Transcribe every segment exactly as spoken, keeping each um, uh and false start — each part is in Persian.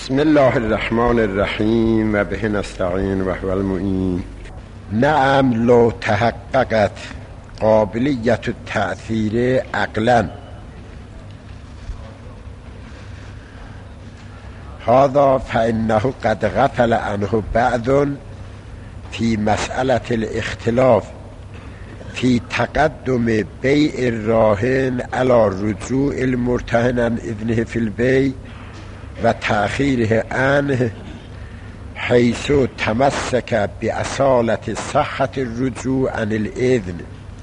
بسم الله الرحمن الرحیم و به نستعین و هو المعین. نعم لو تحققت قابلیت التأثیر عقلا هذا فإنه قد غفل عنه بعض في مسألة الاختلاف في تقدم بيع الراهن على رجوع المرتهن عن إذنه في البيع و تأخیره عنه حیث تمسک بأصالة صحة الرجوع عن الإذن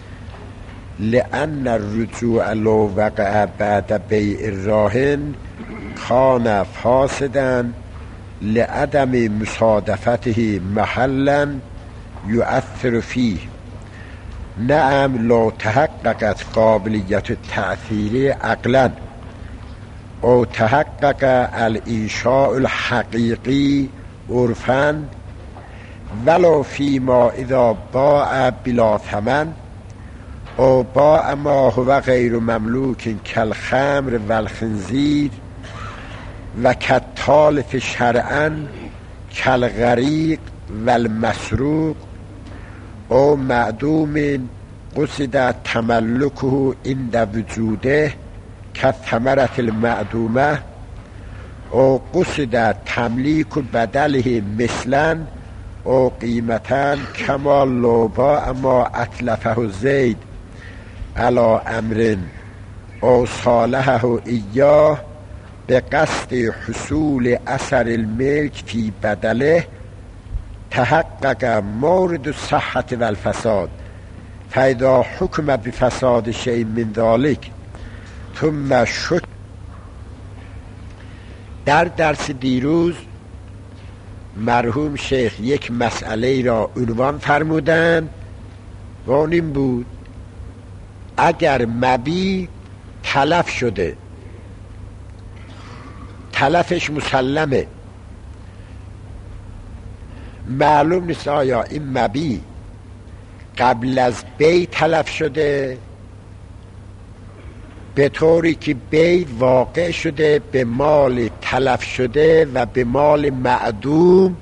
لأن الرجوع لو وقع بعد بيع الراهن كان فاسدا لعدم مصادفته محلا يؤثر فيه. نعم لو تحققت قابلیت التأثیر عقلا او تحقق الانشاء الحقیقی عرفا ولو فيما اذا باع بلا ثمن او باع ما هو غیر مملوک كالخمر والخنزیر و كالتالف شرعا كالغریق والمسروق او معدوم قصد تملكه عند وجوده كالثمرة المعدومة او قصد تملیک بدله مثلا او قیمتا كما لو باع ما اتلفه زید على امر او صالحه ایاه بقصد حصول اثر الملك في بدله تحقق مورد الصحة والفساد فاذا حكم بفساد شيء من ذلك ثم شد. در درس دیروز مرحوم شیخ یک مسئله را عنوان فرمودند و اون این بود اگر مبیع تلف شده، تلفش مسلمه، معلوم نیست آیا این مبیع قبل از بیع تلف شده به طوری که بیع واقع شده به مال تلف شده و به مال معدوم،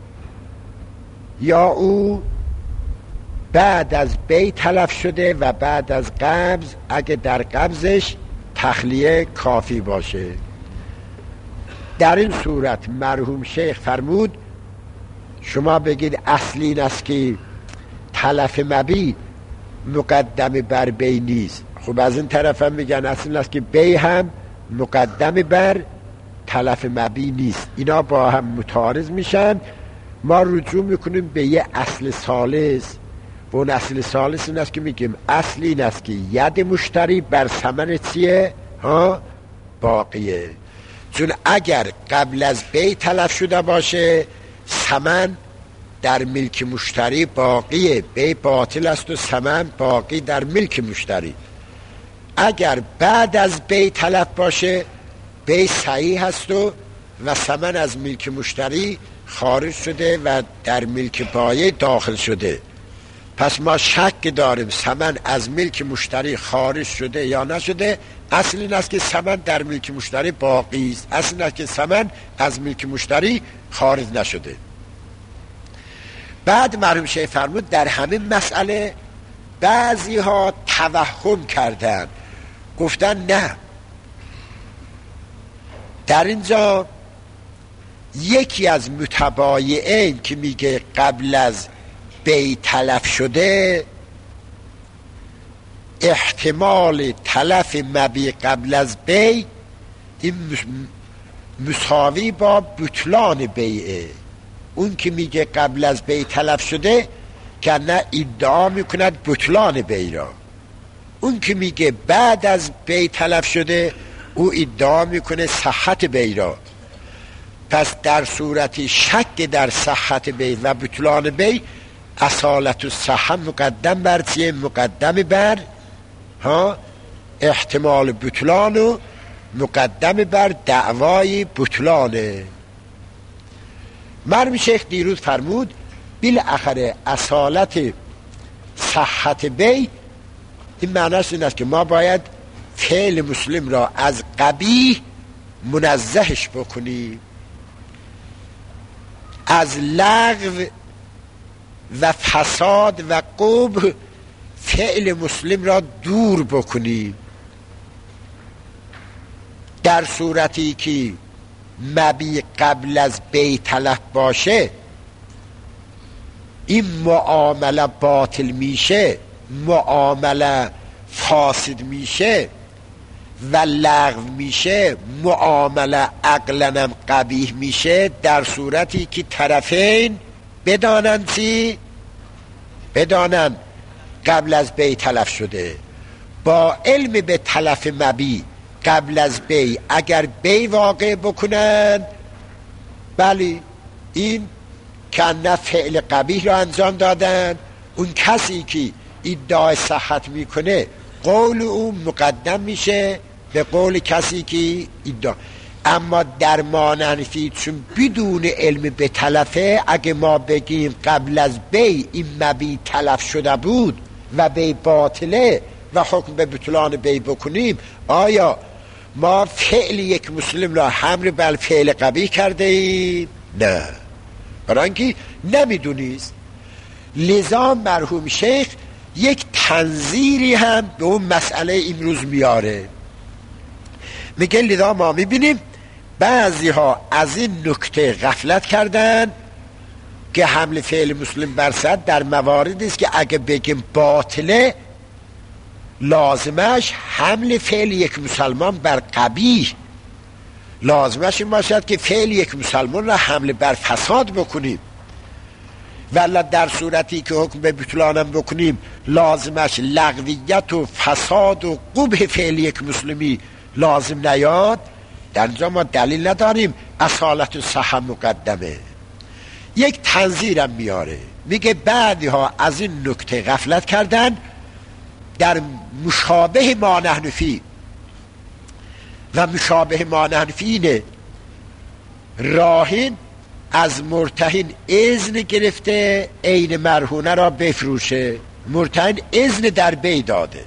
یا او بعد از بیع تلف شده و بعد از قبض اگه در قبضش تخلیه کافی باشه. در این صورت مرحوم شیخ فرمود شما بگید اصلی این است که تلف مبیع مقدم بر بیع نیست. خب از این طرف هم میگن اصل است که بیع هم مقدم بر تلف مبیع نیست. اینا با هم متعارض میشن. ما رجوع میکنیم به یه اصل ثالث و اون اصل ثالث این است که میگیم اصل این است که ید مشتری بر ثمن چیه؟ ها باقیه. چون اگر قبل از بیع تلف شده باشه ثمن در ملک مشتری باقیه، بیع باطل است و ثمن باقی در ملک مشتری. اگر بعد از بیع تلف باشه بیع صحیح هست و و ثمن از ملک مشتری خارج شده و در ملک بایع داخل شده. پس ما شک داریم ثمن از ملک مشتری خارج شده یا نشده. اصل این است که ثمن در ملک مشتری باقی است. اصل این است که ثمن از ملک مشتری خارج نشده. بعد مرحوم شیخ فرمود در همین مسئله بعضی ها توهم کردن، گفتن نه، در اینجا یکی از متبایعین که میگه قبل از بیع تلف شده احتمال تلف مبیع قبل از بیع این مساوی با بطلان بیعه. اون که میگه قبل از بیع تلف شده که نه ادعا میکند بطلان بیع را، اون که میگه بعد از بیع تلف شده او ادعا میکنه صحت بیع را. پس در صورت شک در صحت بیع و بطلان بیع اصالت الصحه مقدم بر چیه؟ مقدم بر ها احتمال بطلان و مقدم بر دعوای بطلانه. مرحوم شیخ دیروز فرمود بالاخره اصالت صحت بیع این معنیش این است که ما باید فعل مسلم را از قبیح منزهش بکنیم. از لغو و فساد و قبح فعل مسلم را دور بکنیم. در صورتی که مبی قبل از بی تلف باشه این معامله باطل میشه، معامله فاسد میشه و لغو میشه، معامله عقلنم قبیح میشه، در صورتی که طرفین بدانن چی؟ بدانن قبل از بی تلف شده. با علم به تلف مبی قبل از بی اگر بی واقع بکنن، بلی این کنه فعل قبیح را انجام دادن. اون کسی که ادعای صحت میکنه قول او مقدم میشه به قول کسی که ادعا. اما در مانعنفی چون بدون علم به تلفه، اگه ما بگیم قبل از بی این مبی تلف شده بود و بی باطله و حکم به بطلان بی بکنیم، آیا ما فعل یک مسلم را حمل بر فعل قبیح کرده ایم؟ نه، برای اینکه نمیدونیست. لذا مرحوم شیخ یک تنظیری هم به اون مسئله امروز میاره. میگه لذا ما میبینیم بعضی ها از این نکته غفلت کردن که حمل فعل مسلم بر صد در مواردی است که اگه بگیم باطله لازمش حمل فعل یک مسلمان بر قبیح، لازمش این باشد که فعل یک مسلمان را حمل بر فساد بکنیم. ولی در صورتی که حکم به بطلانم بکنیم لازمش لغویت و فساد و قبح فعل یک مسلمی لازم نیاد، در اینجا ما دلیل نداریم اصالت و صحه مقدمه. یک تنظیرم میاره، میگه بعدی ها از این نکته غفلت کردن. در مشابه ما نحن فی و مشابه ما نحن فی اینه راهین از مرتهن اذن گرفته عین مرهونه را بفروشه. مرتهن اذن در بی داده،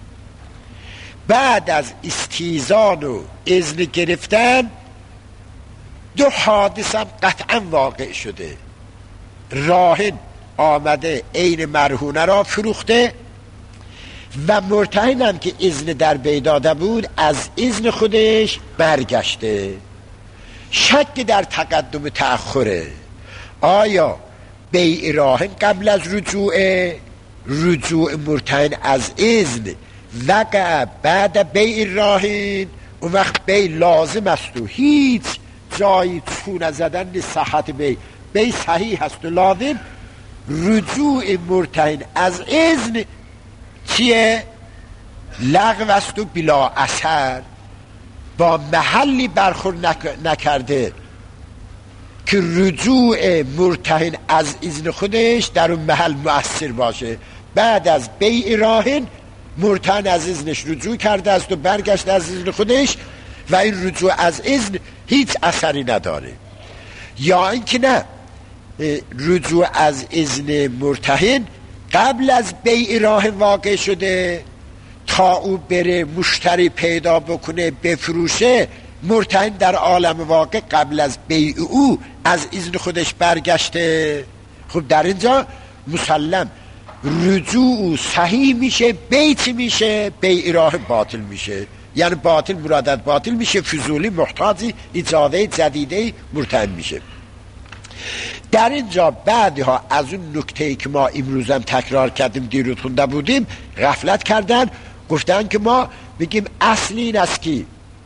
بعد از استیزان و اذن گرفتن دو حادث هم قطعا واقع شده. راهن آمده عین مرهونه را فروخته و مرتهن هم که اذن در بی داده بود از اذن خودش برگشته. شک در تقدم تأخره. آیا بیع راهن قبل از رجوع رجوع مرتهن از اذن وقع بعد بیع راهن؟ اون وقت بیع لازم است و هیچ جایی چونه زدن صحت بیع بیع صحیح است و لازم. رجوع مرتهن از اذن چیه؟ لغو است و بلا اثر، با محلی برخورد نک... نکرده که رجوع مرتهن از اذن خودش در اون محل مؤثر باشه. بعد از بیع راهن مرتهن از اذنش رجوع کرده است و برگشت از اذن خودش و این رجوع از اذن هیچ اثری نداره. یا اینکه نه، رجوع از اذن مرتهن قبل از بیع راهن واقع شده، تا او بره مشتری پیدا بکنه بفروشه، مرتهن در عالم واقع قبل از بیع او از اذن خودش برگشته. خب در اینجا مسلم رجوع صحیح میشه، بیع میشه؟ بیع راه باطل میشه. یعنی باطل مرادت باطل میشه، فضولی محتاجی اجازه جدیده مرتهن میشه. در اینجا بعدها از اون نکته‌ای که ما امروزم تکرار کردیم دیروز خونده بودیم غفلت کردن، گفتن که ما بگیم اصلی این است که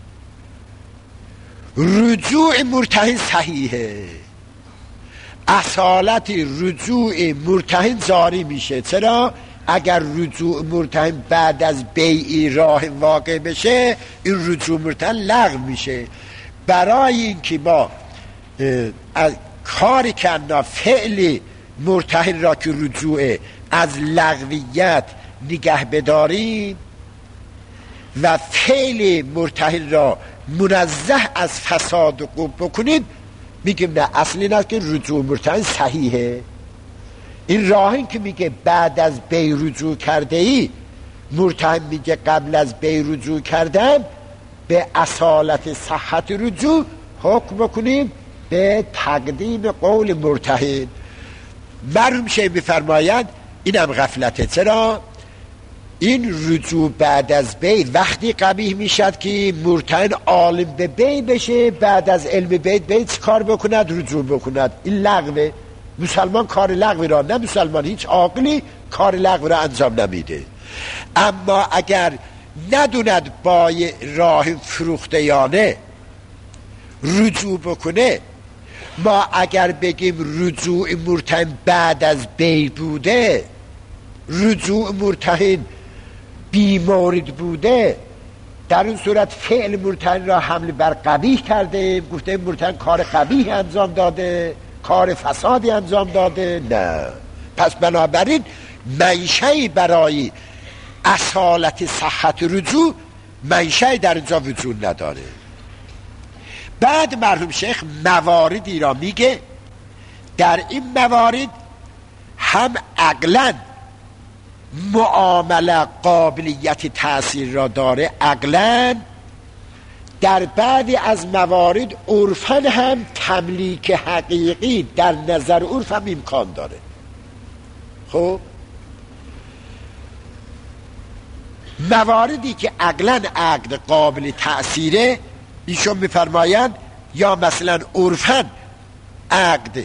رجوع مرتهن صحیحه، اصالت رجوع مرتهن جاری میشه. چرا؟ اگر رجوع مرتهن بعد از بیع راه واقع بشه این رجوع مرتهن لغو میشه. برای اینکه ما از کاری کردن فعل مرتهن را که رجوع از لغویت نگه بداریم و فعل مرتهن را منزه از فساد و قبح بکنیم، میگیم نه، اصلی نه که رجوع مرتهن صحیحه. این راهین که میگه بعد از بی رجوع کرده ای، مرتهن میگه قبل از بی رجوع کردن، به اصالت صحت رجوع حکم بکنیم به تقدیم قول مرتهن. مرحوم شیخ میفرمایند اینم غفلته. چرا؟ این رجوع بعد از بیع وقتی قبیح میشد که مرتهن عالم به بیع بشه، بعد از علم بیع بیع کار بکند؟ رجوع بکند. این لغوه. مسلمان کار لغوی را، نه مسلمان، هیچ عاقلی کار لغوی را انجام نمیده. اما اگر ندوند با راه فروختیانه رجوع بکنه، ما اگر بگیم رجوع مرتهن بعد از بیع بوده، رجوع مرتهن بیمورد بوده، در اون صورت فعل مرتهن را حمل بر قبیح کرده، گفته مرتهن کار قبیح انجام داده، کار فسادی انجام داده. نه. پس بنابراین منشأ برای اصالت صحت رجوع منشأ در اینجا وجود نداره. بعد مرحوم شیخ مواردی را میگه، در این موارد هم عقلاً معامله قابلیت تأثیر را داره، عقلاً در بعضی از موارد عرفاً هم تملیک حقیقی در نظر عرف هم امکان داره. خب مواردی که عقلاً عقد قابل تأثیره، ایشون میفرمایند یا مثلا عرفاً عقد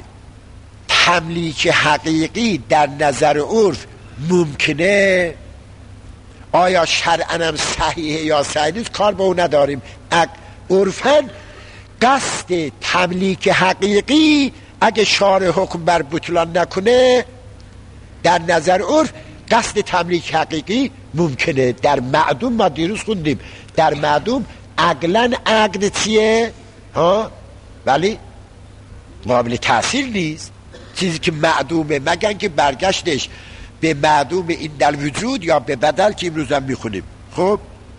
تملیک حقیقی در نظر عرف ممکنه، آیا شرعاً هم صحیحه یا صحیح نیست کار با او نداریم. عرفاً قصد تملیک حقیقی اگه شارع حکم بر بطلان نکنه، در نظر عرف قصد تملیک حقیقی ممکنه. در معدوم ما دیروز خوندیم، در معدوم عقلاً عقد چیه؟ ها؟ ولی قابل تأثیر نیست، چیزی که معدومه، مگن که برگشتش به معدوم این در وجود یا به بدل که امروز هم میخونیم. خب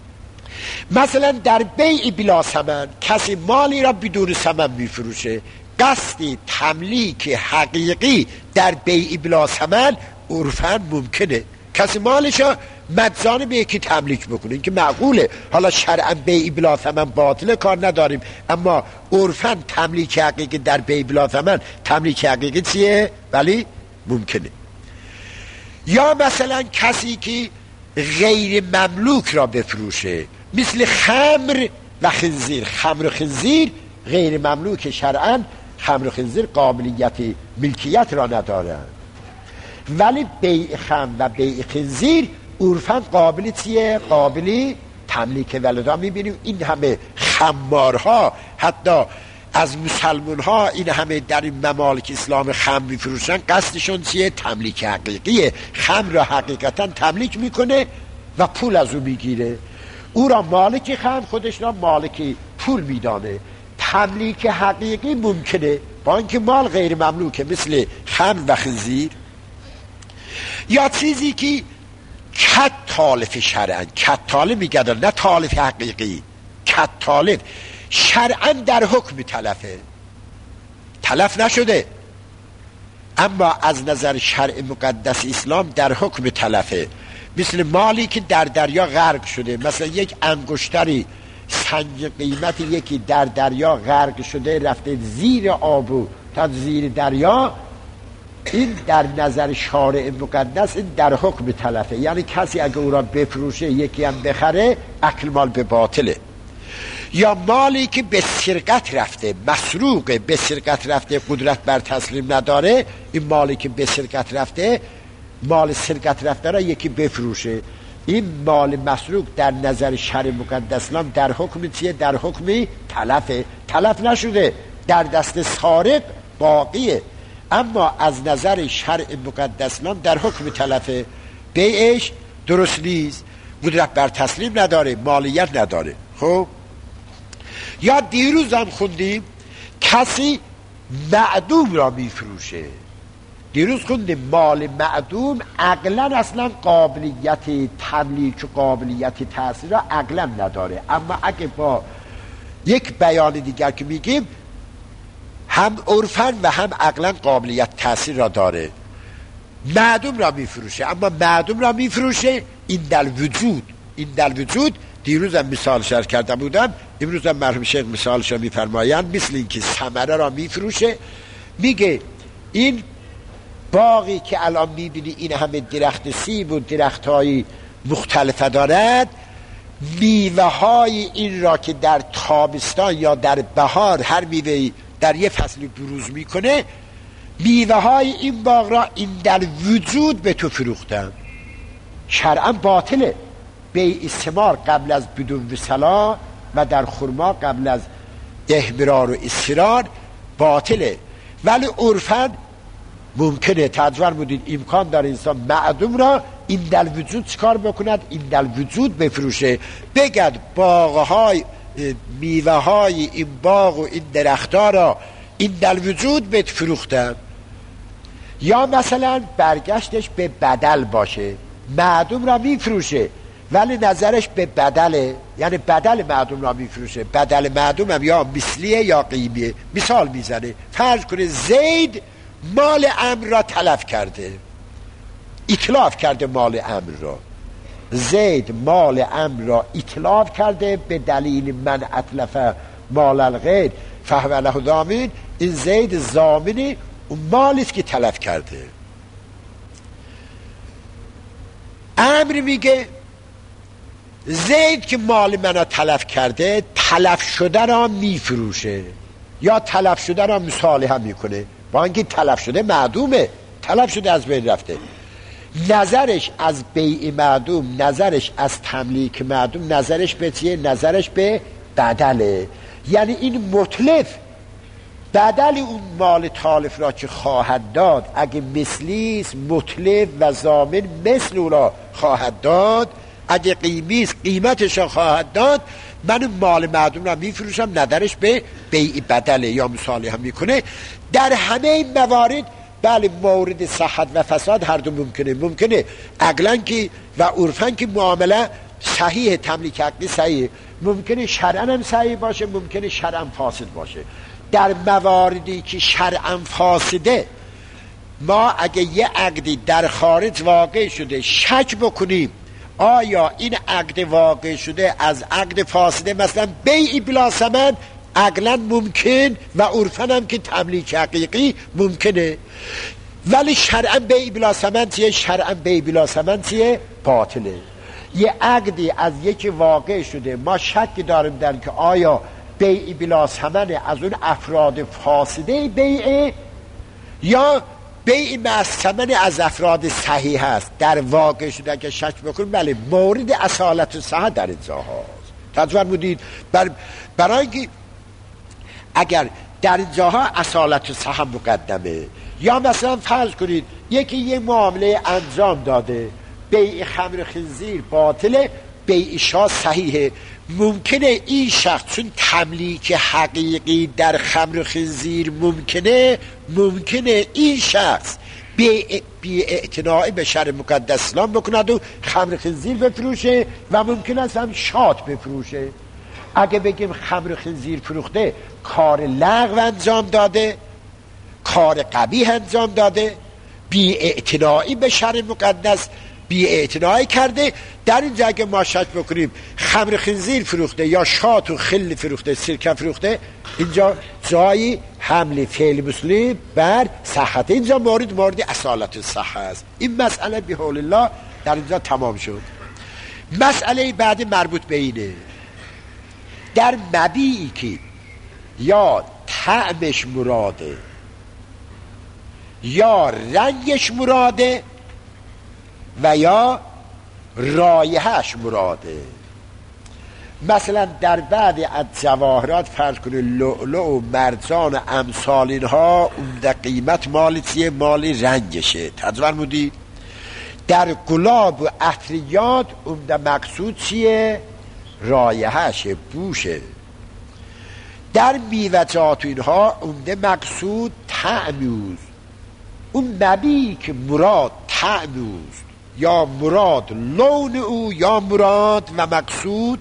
مثلا در بیع بلا ثمن، کسی مالی را بدون ثمن میفروشه، قصد تملیک حقیقی در بیع بلا ثمن عرفاً ممکنه. کسی مالش را مجانی به یکی تملیک بکنه، این که معقوله. حالا شرعاً بیع بلا ثمن باطله کار نداریم، اما عرفاً تملیک حقیقی در بیع بلا ثمن تملیک حقیقی چیه؟ ولی ممکنه. یا مثلا کسی که غیر مملوک را بفروشه، مثل خمر و خنزیر. خمر و خنزیر غیر مملوک شرعاً، خمر و خنزیر قابلیت ملکیت را ندارند، ولی بیع خمر و بیع خنزیر عرفاً قابل چیه؟ قابلی تملیک. ولذا میبینیم این همه خمارها حتی از مسلمان ها این همه در این ممالک اسلام خمر میفروشن، قصدشون چیه؟ تملیک حقیقیه. خمر را حقیقتا تملیک میکنه و پول از او میگیره، او را مالک خمر، خودش را مالک پول میدانه. تملیک حقیقی ممکنه با اینکه مال غیر مملوکه، مثل خمر و خنزیر. یا چیزی که کت تالف شرعن، کت تالف میگردن، نه تالف حقیقی، کت تالف شرعاً در حکم تلفه، تلف نشده، اما از نظر شرع مقدس اسلام در حکم تلفه. مثل مالی که در دریا غرق شده، مثلا یک انگشتری سنج قیمت یکی در دریا غرق شده، رفته زیر آب تا زیر دریا، این در نظر شارع مقدس این در حکم تلفه. یعنی کسی اگه او را بفروشه یکی هم بخره، اکل مال به باطله. یا مالی که به سرقت رفته، مسروقه، به سرقت رفته، قدرت بر تسلیم نداره، این مالی که به سرقت رفته، مال سرقت رفته را یکی بفروشه، این مال مسروق در نظر شرع مقدس اسلام در حکم چیه؟ در حکم تلفه. تلف نشده، در دست سارق باقیه، اما از نظر شرع مقدس اسلام در حکم تلفه. بیعش درست نیست، قدرت بر تسلیم نداره، مالیت نداره. خب یا دیروز هم خوندیم کسی معدوم را میفروشه، دیروز خوندیم مال معدوم عقلا اصلا قابلیت تملیک و قابلیت تأثیر را عقلا نداره، اما اگه با یک بیان دیگر که میگیم هم عرفاً و هم عقلا قابلیت تأثیر را داره. معدوم را میفروشه، اما معدوم را میفروشه این در وجود، این در وجود دیروزم مثال شرح کرده بودم، امروزم مرحوم شیخ مثالش رو میفرمایند، مثل این که ثمره را میفروشه. میگه این باقی که الان میبینی این همه درخت سیب و درخت های مختلفه دارد، میوه های این را که در تابستان یا در بهار هر میوه در یه فصل بروز میکنه، میوه های این باغ را این در وجود به تو فروختن. شرعا باطله بیع ثمار قبل از بدون وصلا و در خرما قبل از احمرار و اصفرار باطله، ولی عرفاً ممکنه. تجور بودید امکان داره انسان معدوم را این در وجود چکار بکند، این در وجود بفروشه، بگد باغهای میوه های این باغ و این درختها را این در وجود بهت فروختن. یا مثلا برگشتش به بدل باشه، معدوم را میفروشه ولی نظرش به بدله، یعنی بدل معدوم را میفروشه. بدل معدوم هم یا مثلیه یا قیمیه. مثال میزنه، فرض کنه زید مال امر را تلف کرده، اتلاف کرده مال امر را. زید مال امر را اتلاف کرده به دلیل من اتلف مال الغیر فهو له ضامن. این زید ضامن اون مالی است که تلف کرده. امر میگه زید که مال من را تلف کرده، تلف شده را میفروشه یا تلف شده را مصالحه میکنه، با اینکه تلف شده معدومه، تلف شده از بین رفته. نظرش از بیع معدوم، نظرش از تملیک معدوم، نظرش به چیه؟ نظرش به بدله. یعنی این متلف بدل اون مال تالف را که خواهد داد، اگه مثلیست متلف و ضامن مثل او را خواهد داد، اگه قیمیست قیمتش را خواهد داد، من مال معدوم را میفروشم، نظرش به بیع بدله یا مصالحه میکنه. در همه این موارد بله مورد صحت و فساد هر دو ممکنه. ممکنه عقلاً که و عرفاً که معامله صحیح، تملیک عقدی صحیح، ممکنه شرعاً هم صحیح باشه، ممکنه شرعاً فاسد باشه. در مواردی که شرعاً فاسده، ما اگه یه عقدی در خارج واقع شده شک بکنیم آیا این عقد واقع شده از عقد فاسده، مثلا بیع بلا ثمن، عقلاً ممکن و عرفاً هم که تملیک حقیقی ممکنه، ولی شرعاً بیع بلا ثمن چیه؟ شرعاً بیع بلا ثمن چیه؟ باطله. یه عقدی از یکی واقع شده، ما شک داریم در که آیا بیع بلا ثمن از اون افراد فاسده بیعه یا بیع مع ثمن از افراد صحیح هست. در واقع شده که شک بکنیم بله مورد اصالت و صحت در اینجا هست. تجور بودید بر برای اینکه اگر در اینجاها اصالت و صحت مقدمه، یا مثلا فرض کنید یکی یه معامله انجام داده، بیع خمر خنزیر باطله، بیع شاه صحیحه، ممکنه این شخص چون تملیک حقیقی در خمر خنزیر ممکنه، ممکنه این شخص بی اعتناعی به شرع مقدس اسلام بکند و خمر خنزیر بفروشه و ممکن است هم شات بفروشه. اگه بگیم خمر خنزیر فروخته، کار لغو انجام داده، کار قبیح انجام داده، بی اعتناعی به شرع مقدس بی اعتناعی کرده. در این جگه ما شک بکنیم خمر خنزیر فروخته یا شات و خل فروخته، سرکه فروخته، اینجا جایی حمل فعل مسلم بر صحت، اینجا مورد مورد اصالت صحت است. این مسئله به حول الله در اینجا تمام شد. مسئله بعد مربوط به اینه، در مبیعی که یا طعمش مراده یا رنگش مراده و یا رایحه‌اش مراده. مثلا در بعضی از جواهرات فرض کنه لؤلؤ و مرجان و امثال اینها عمده قیمت مال چیه؟ مال رنگشه. تجربه بودی در گلاب و عطریات عمده مقصود چیه؟ رایحه‌شه، بوشه. در میوه‌جات اینها عمده مقصود طعموز. اون نبی که مراد طعموز یا مراد لون او یا مراد و مقصود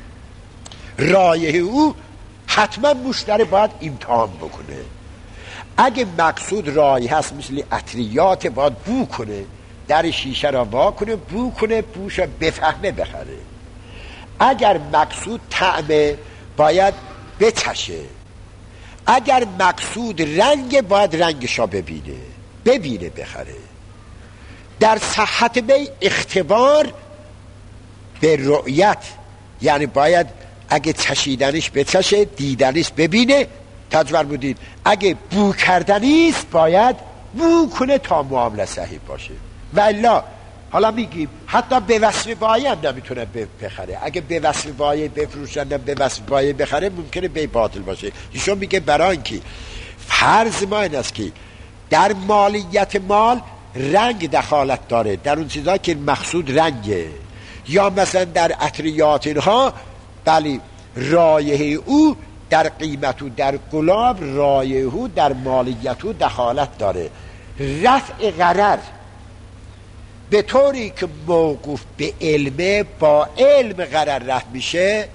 رایحه او، حتما مشتری باید امتحان بکنه. اگه مقصود رایحه هست مثل عطریات، باید بو کنه، در شیشه را وا کنه، بو کنه، بوش بفهمه بخره. اگر مقصود طعمه باید بچشه، اگر مقصود رنگ باید رنگشا ببینه ببینه بخره. در صحت بی اختبار به رؤیت، یعنی باید اگه چشیدنش بچشه، دیدنش ببینه. تجور بودید اگه بو کردنیست باید بو کنه تا معامله صحیح باشه. و الا حالا میگیم حتی به وصف بایه هم نمیتونه بخره. اگه به وصف بایه بفروشندم به وصف بایه بخره ممکنه بی باطل باشه. ایشون میگه برای اینکه فرض ما این است که در مالیت مال رنگ دخالت داره، در اون چیزا که مقصود رنگه، یا مثلا در عطریات اینها بلی رایحه او در قیمت و در گلاب رایحه او در مالیت او دخالت داره. رفع غرر به طوری که موقوف به علمه با علم غرر رفع میشه،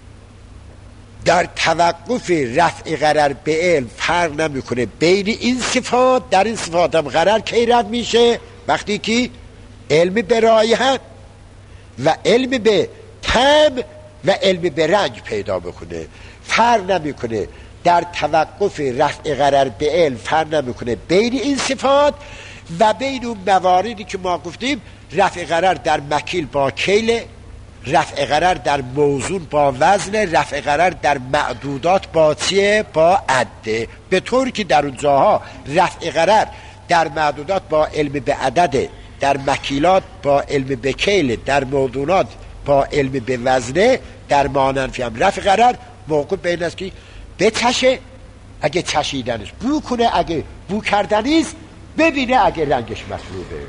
در توقف رفع غرر به علم فرق نمیکنه بین این صفات. در این صفات هم غرر کی رفع میشه؟ وقتی که علم به رایحه و علم به طعم و علم به رنگ پیدا بکنه. فرق نمیکنه در توقف رفع غرر به علم فرق نمیکنه بین این صفات و بین اون مواردی که ما گفتیم رفع غرر در مکیل با کیل، رفع غرر در موزون با وزن، رفع غرر در معدودات با چیه؟ با عده. به طوری که در اون جاها رفع غرر در معدودات با علم به عدد، در مکیلات با علم به کیل، در موزونات با علم به وزنه، در ماننفی هم رفع غرر موقع بین است که بچشه، اگه چشیدنش بو کنه، اگه بو کردنیست ببینه، اگه رنگش مطلوبه.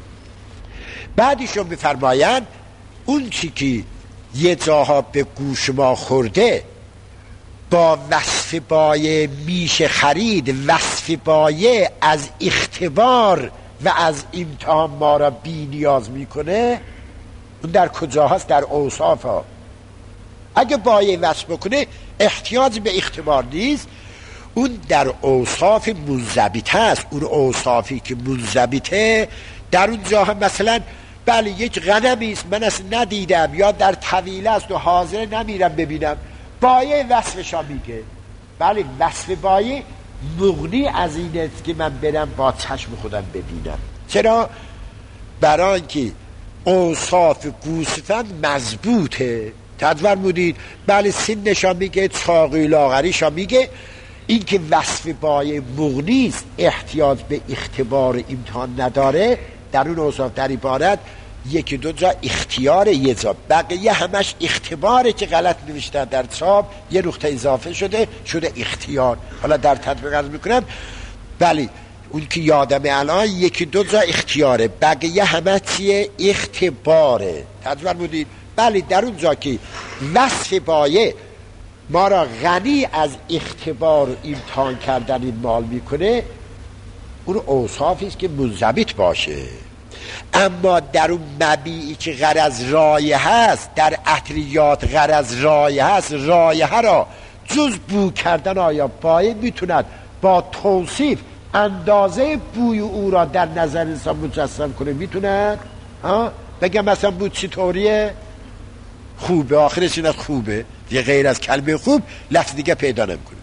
بعدیشون بفرماین اون چی که یه جاها به گوش ما خورده با وصف بایه میشه خرید، وصف بایه از اختبار و از امتحان ما را بی نیاز میکنه. اون در کجا هست؟ در اوصاف ها. اگه بایه وصف بکنه احتیاج به اختبار نیست، اون در اوصاف منضبط هست. اون اوصافی که منضبطه در اون جا هم مثلا بله یک غنمی است من اصلا ندیدم یا در طویله است و حاضر نمیرم ببینم، بایه وصفشا میگه. بله وصف بایه مغنی از این است که من برم با چشم خودم ببینم. چرا؟ برای اینکه اوصاف گوسفند مضبوطه. تدور بودید بله سنشا میگه، چاقی لاغریشا میگه. این که وصف بایه مغنی است، احتیاج به اختبار امتحان نداره، در اون اوصاف در عبارت یکی دو جا اختیار، یه جا بقیه همش اختباره که غلط نوشتن در چاپ، یه نقطه اضافه شده شده اختیار. حالا در تطبیق عرض میکنم بله اون که یادم الان یکی دو جا اختیاره، بقیه همه چیه؟ اختباره. تطبیق بودید بله در اون جا که وصف بایه ما را غنی از اختبار و امتحان کردن این مال میکنه، اون اوصافی است که منضبط باشه. اما در اون مبیعی که غرض رایحه هست، در عطریات غرض رایحه هست، رایحه را جز بو کردن آیا بایه میتوند با توصیف اندازه بوی او را در نظر انسان مجسم کنه؟ میتوند؟ ها بگم مثلا بود چطوریه؟ خوبه، آخرش این خوبه دیگه، غیر از کلمه خوب لفظ دیگه پیدا نمیکنه.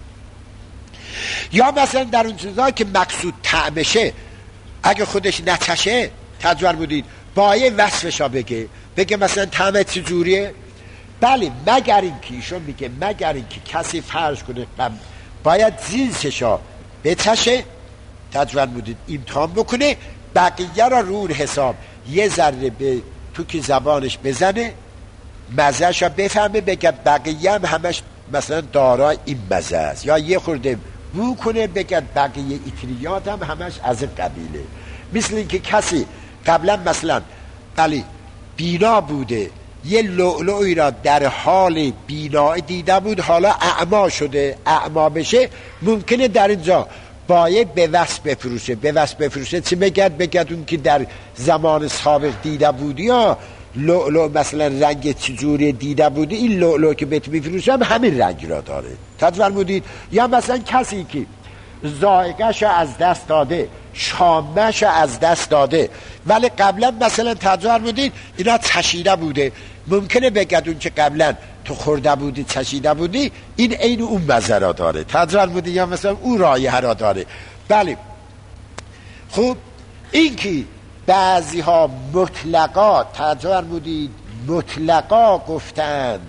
یا مثلا در اون چیزا که مقصود طعمشه اگه خودش نچشه تجور بودید بایه وصفشا بگه، بگه مثلا طعم چجوریه؟ بله مگر اینکه ایشون میگه مگر اینکه کسی فرض کنه باید جنسشا بچشه، تجور بودید امتحان بکنه، بقیه را رون حساب یه ذره به تو که زبانش بزنه مزهشا بفهمه، بگه بقیه هم همش مثلا دارای این مزه است، یا یه خورده بو کنه بگه بقیه ایتریات هم همش از قبیله. مثل اینکه کسی قبلا مثلا بله بینا بوده، یه لؤلؤی را در حال بینا دیده بود، حالا اعما شده، اعما بشه، ممکنه در اینجا بایه به وصف بفروشه. به وصف بفروشه چی بگد؟ بگد اون که در زمان سابق دیده بودی یا لؤلؤ مثلا رنگ چجوری دیده بودی، این لؤلؤ که بهت میفروشه هم همین رنگ را داره. تدور بودید. یا مثلا کسی که ذائقه‌شو از دست داده، شامه‌شو از دست داده، ولی قبلا مثلا تدور بودید اینا چشیده بوده، ممکنه بگد اون که قبلا تو خورده بودی چشیده بودی این عین اون مزه را داره، تجربه بودی یا مثلا اون رایحه را داره. بله خب این که بعضی ها مطلقا تجربه بودی مطلقا گفتند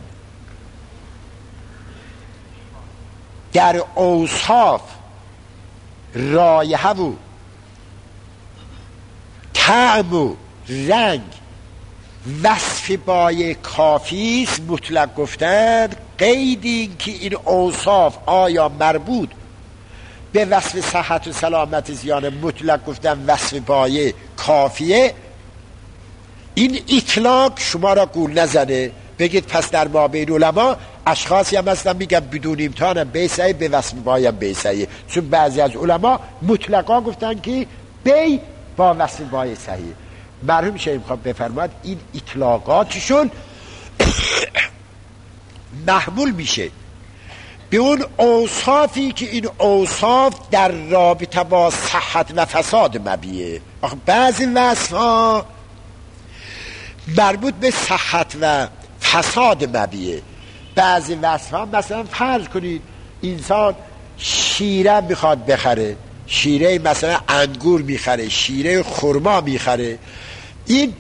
در اوصاف رایحه و طعم و رنگ وصف بای کافی است مطلق گفتند، قید این که این اوصاف آیا مربوط به وصف صحت و سلامت زیان مطلق گفتن وصف بای کافیه، این اطلاق شما را گول نزنه بگید پس در مابین علما اشخاصی هم هستن میگن بدون امتحان بیسعی به وصف بایم بیسعی، چون بعضی از علما مطلقا گفتن که بی با وصف بای صحیح. مرحوم شیخ میخواد بفرماد این اطلاقاتشون محمول میشه به اون اوصافی که این اوصاف در رابطه با صحت و فساد مبیه. بعضی وصف ها مربوط به صحت و فساد مبیه، بعضی وصف ها مثلا فرض کنید انسان شیره میخواد بخره، شیره مثلا انگور میخره، شیره خرما میخره، این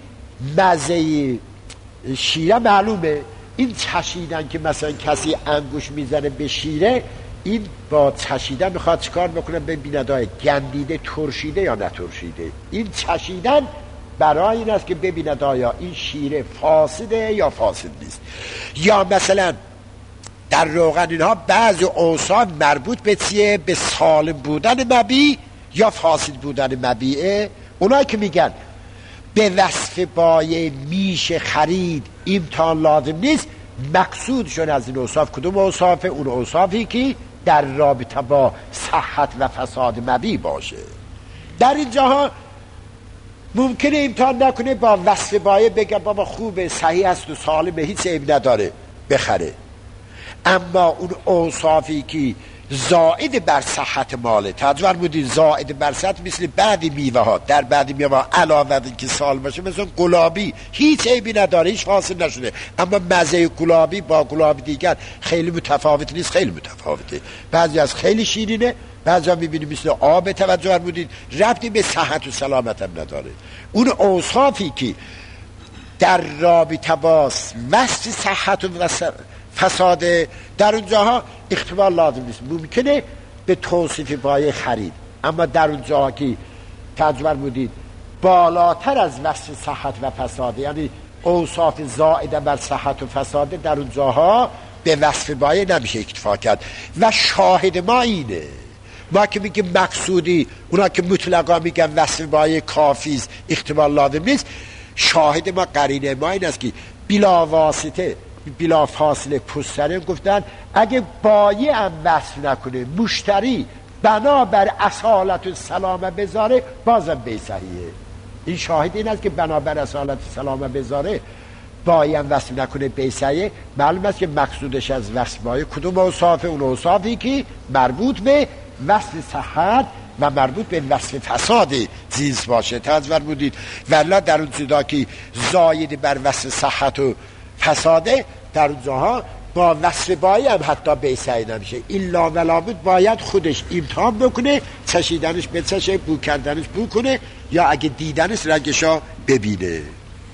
مزه شیره معلومه، این چشیدن که مثلا کسی انگوش میزنه به شیره، این با چشیدن میخواد چکار بکنه ببیند آیا گندیده ترشیده یا نترشیده. این چشیدن برای این است که ببیند آیا این شیره فاسده یا فاسد نیست. یا مثلا در روغن اینها بعضی اوصاف مربوط به چیه؟ به سالم بودن مبی یا فاسد بودن مبیعه. اونایی که میگن به وصف بای میشه خرید امتحان لازم نیست، مقصودشون از این اوصاف کدوم اوصافه؟ اون اوصافی که در رابطه با صحت و فساد مبی باشه. در این جاها ممکنه امتحان نکنه با وصف بایه بگه بابا خوبه صحیح است و سالمه هیچ عیب نداره بخره، اما اون اوصافی که زائد بر صحت ماله، تجربه بودید زائد بر صحت مثل بعضی میوه ها، در بعضی میوه ها علاوه از اینکه سال باشه مثلا گلابی هیچ عیبی نداره هیچ فاصله نشده، اما مزه گلابی با گلابی دیگر خیلی متفاوت نیست، خیلی متفاوته، بعضی از خیلی شیرینه، بعضی ها میبینی مثل آب، توجه بودید ربطی به صحت و سلامت هم نداره. اون اوصافی که در رابطه با وصف صحت و فساد در اونجاها اختبار لازم نیست، ممکنه به توصیف بای خرید، اما در اونجاها که تجربه بودید بالاتر از وصف صحت و فساد، یعنی اوصاف زائده بر صحت و فساد، در اونجاها به وصف بای نمیشه اکتفا کرد. و شاهد ما اینه، ما که میگیم مقصودی، اونا که مطلقا میگن وصف بای کافی اختبار لازم نیست، شاهد ما قرینه ما این است که بلا واسطه بلا فاصله پستره گفتن اگه بایه هم وصف نکنه مشتری بنابر اصالت و سلامه بذاره بازم بی صحیحه. این شاهد این است که بنابر اصالت و سلامه بذاره بایه هم وصف نکنه بی صحیحه. معلوم است که مقصودش از وصف بایه کدوم اوصافه؟ اون اوصافی که مربوط به وصف صحت و مربوط به وصف فساد زیست باشه. تجربه بودید والله در اون چیزا که زاید بر وصف صحت و فساده در اونجاها با وصف بایی هم حتی بیسعی نمیشه، ایلا ولابد باید خودش امتحان بکنه، چشیدنش بچشه، بو کردنش بو کنه، یا اگه دیدنش رنگشا ببینه.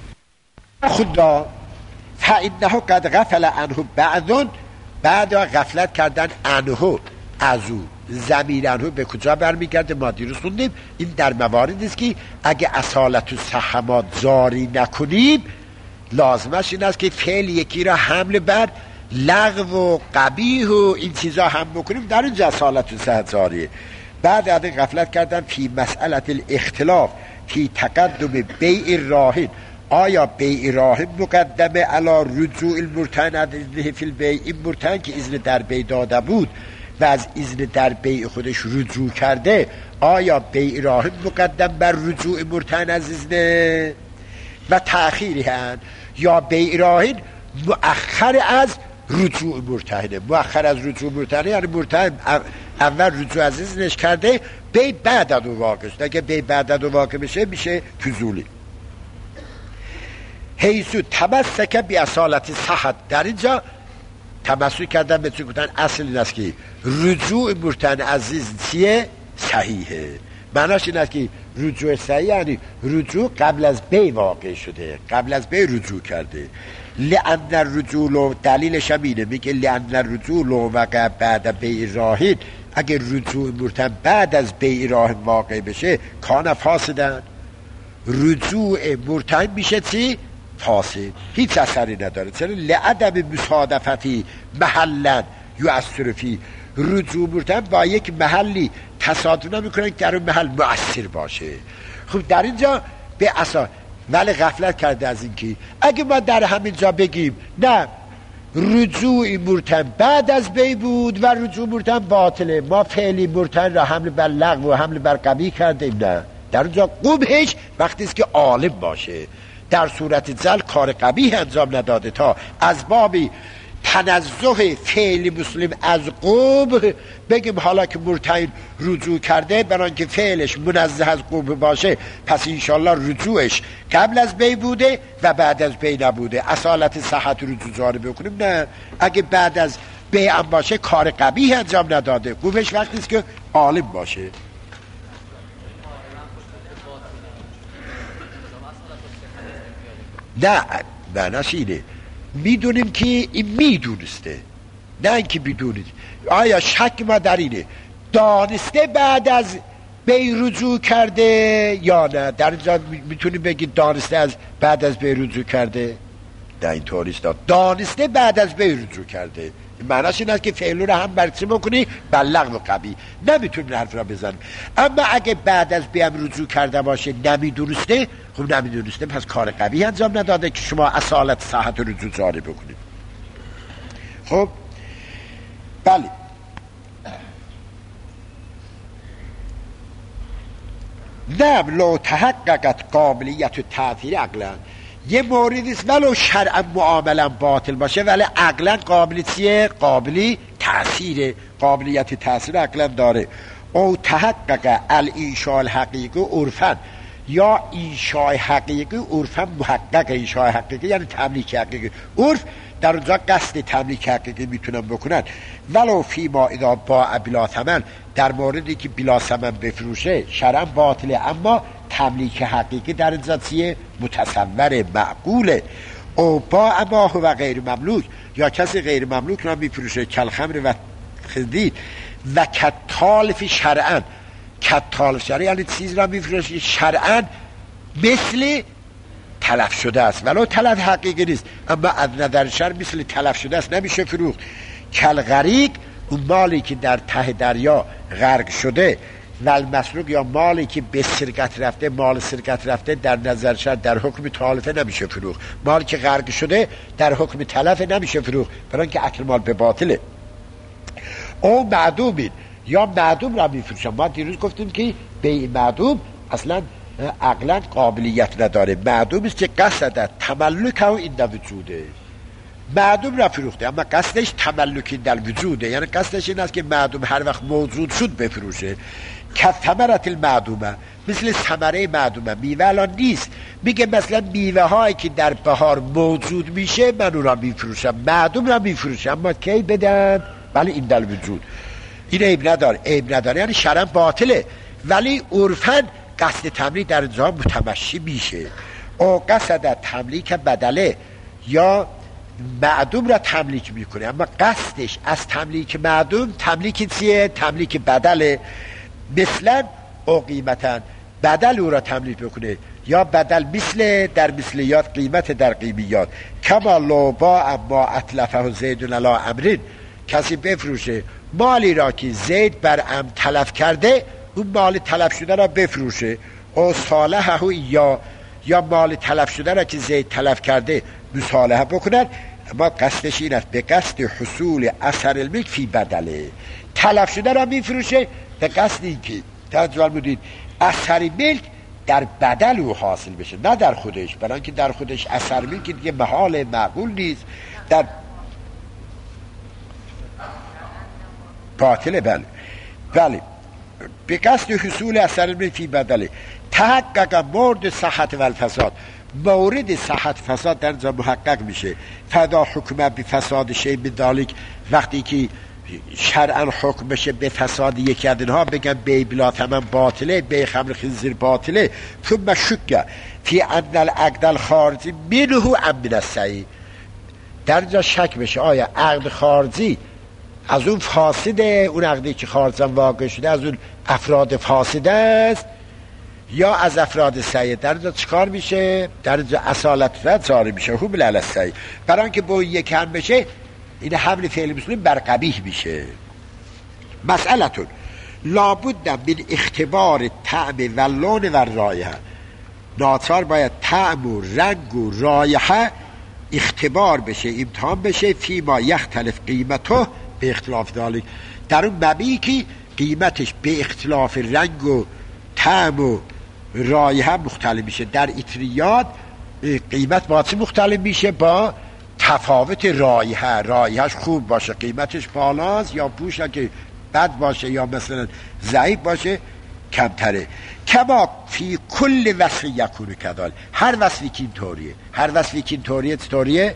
خدا فإنه قد غفل عنه بعضون، بعد غفلت کردن عنه از او، ضمیر عنه به کجا برمیگرده؟ ما دیروز خوندیم این در مواردی است که اگه اصالت و صحمات جاری نکنیم لازمش این است که فعل یکی را حمل بر لغو و قبیح و این چیزا هم بکنیم، در اینجا اصالت و صحت جاریه. بعد از غفلت کردن فی مسئله الاختلاف فی تقدم بیع راهن، آیا بیع راهن مقدمه علی رجوع المرتهن از اذنه فی البیع، این مرتهن که اذن در بیع داده بود و از اذن در بیع خودش رجوع کرده، آیا بیع راهن مقدم بر رجوع مرتهن از اذنه و تأخیری هن، یا بیع راهن مؤخر از رجوع مرتهنه؟ مؤخر از رجوع مرتهنه یعنی مرتهن اول رجوع از اذنش کرده، بیع بعد از اون واقع شد، اگه بیع بعد از اون واقع بشه میشه فضولی. حیثو تمسک بی اصالت صحت. در اینجا تمسک کردن به چی گفتن؟ اصل این است که رجوع مرتن عزیز چیه؟ صحیحه. معناش این است که رجوع صحیح یعنی رجوع قبل از بی واقع شده، قبل از بی رجوع کرده. لأن الرجوع دلیلش هم اینه، میگه لأن الرجوع وقع بعد بی راهین، اگر رجوع مرتن بعد از بی راه واقع بشه کان فاسدن. رجوع مرتن میشه چی؟ فاسد، هیچ اثری نداره. چرا؟ لعدم مصادفتی محلا یؤثر فی. رجوع مرتن با یک محلی تصادف نمیکنن که در اون محل مؤثر باشه. خب در اینجا به اساس ولی غفلت کرده از این که اگه ما در همین جا بگیم نه رجوع مرتن بعد از بی بود و رجوع مرتن باطله، ما فعلی مرتن را حمل بر لغو و حمل بر قبیح کردیم، نه، در اونجا قبحش وقتی است که عالم باشه. در صورت زل کار قبیح انجام نداده تا از بابی تنزه فعل مسلم از قبح بگیم حالا که مرتین رجوع کرده برای که فعلش منزه از قبح باشه پس انشالله رجوعش قبل از بی بوده و بعد از بی نبوده، اصالت صحت رجوع جاری بکنیم. نه، اگه بعد از بی هم باشه کار قبیح انجام نداده، قبحش وقتی است که عالم باشه. نه معناش اینه میدونیم که این میدونسته، نه اینکه بدونید. آیا شک ما در اینه دانسته بعد از بی رجوع کرده یا نه؟ در اینجا میتونیم بگید دانسته از بعد از بی رجوع کرده؟ نه اینطوری است، دانسته بعد از بی رجوع کرده. معناش این است که فعل رو هم برچه بکنی بلغ و قبی نمیتونی حرف را بزنی. اما اگه بعد از بیم رجوع کرده باشه نمیدونسته، خب نمیدونسته پس کار قبی انجام نداده که شما اصالت صحت رجوع جاری بکنید. خب بله نم لو تحققت قابلیت و تأثیر عقلا، یه موردی است ولو شرعا معاملا باطل باشه ولی عقلا قابلی چیه؟ قابلی تأثیر، قابلیت تأثیر عقلا داره. او تحقق الانشاء الحقیقی عرفا، یا انشاء حقیقی عرفا محقق. انشاء حقیقی یعنی تملیک حقیقی، عرف در اونجا قصد تملیک حقیقی میتونن بکنن. ولو فی ما اذا باع بلا ثمن، در موردی که بلا ثمن بفروشه شرعا باطله اما تملیک حقیقی در اینجا چیه؟ متصور، معقوله. او باع ما هو غیر مملوک، یا کسی غیر مملوک را میفروشه کالخمر و خدید و کالتالف شرعا. کالتالف شرعا یعنی چیز را میفروشه شرعا مثل تلف شده است، ولو تلف حقیقی نیست اما از نظر شرع مثل تلف شده است نمیشه فروخت. کالغریق، اون مالی که در ته دریا غرق شده، و المسروق، یا مالی که به سرقت رفته، مال سرقت رفته در نظر شرع در حکم تالفه نمیشه فروخت. مالی که غرق شده در حکم تلف نمیشه فروخت برای اینکه اکل مال به باطله. او معدومین، یا معدوم را میفروشن. ما دیروز گفتیم که بیع معدوم اصلا عقلا قابلیت نداره. معدوم است که قصد تملک او این در وجوده، معدوم را فروخته اما قصدش تملکی در وجوده، یعنی قصدش این است که معدوم هر وقت موجود شد بفروشه. که ثمرت المعدومه، مثل ثمره معدومه، میوه الان نیست، میگه مثلا میوه هایی که در بهار موجود میشه من اون را میفروشم، معدوم را میفروشم اما کی بدن؟ ولی این در وجود، این عیب نداره. عیب نداره یعنی شرعاً باطله ولی عرفاً قصد تملیک در جا متمشی میشه. او قصد تملیک بدله، یا معدوم را تملیک میکنه اما قصدش از تملیک معدوم تملیک چیه؟ تملیک بدله. مثلا او قیمتا، بدل او را تملیک بکنه، یا بدل مثل در مثلیات، قیمت در قیمیات. کما لو باع ما اتلفه زید علی امرین، کسی بفروشه مالی را که زید بر امر تلف کرده اون مال تلف شده را بفروشه. او صالحه، یا یا مال تلف شده را که زید تلف کرده مصالحه بکنن اما قصدش این است به قصد حصول اثر الملک فی بدله. تلف شده را میفروشه به قصد این که توجه بودید اثر ملک در بدل او حاصل بشه نه در خودش، برای اینکه در خودش اثر ملک دیگه محال معقول نیست، در باطله. بله بله به قصد حصول اثر علمی فی بدله تحقق مورد صحت و الفساد، مورد صحت فساد در اینجا محقق میشه. فدا حکم به فساد شیء من ذالک، وقتی که شرعا حکم بشه به فساد یکی از اینها، بگن بی بلا ثمن باطله، بی خمر خنزیر باطله، ثم شک فی ان العقد الخارجی منه ام من الصحیح، در اینجا شک بشه آیا عقد خارجی از اون فاسده، اون عقدی که خارجا واقع شده از اون افراد فاسده است یا از افراد صحیح. در اینجا چیکار میشه؟ در اینجا اصالت رد جاری میشه، حمل علی الصحیح، برای اینکه با یک هم بشه این حمل فعل مسلم بر قبیح میشه. مسئلتون لابد من اختبار طعم و لون و رایحه، ناچار باید طعم و رنگ و رایحه اختبار بشه، امتحان بشه، فی ما یختلف قیمته به اختلاف ذالک، در اون مبیعی که قیمتش به اختلاف رنگ و طعم و رایحه مختلف میشه. در اطریات قیمت با چی مختلف میشه؟ با تفاوت رایحه، رایحهش خوب باشه قیمتش بالاست، یا بوش که بد باشه یا مثلا ضعیف باشه کمتره. کما فی کل وصف یکون کذالک، هر وصفی که اینطوریه، هر وصفی که اینطوریه چطوریه؟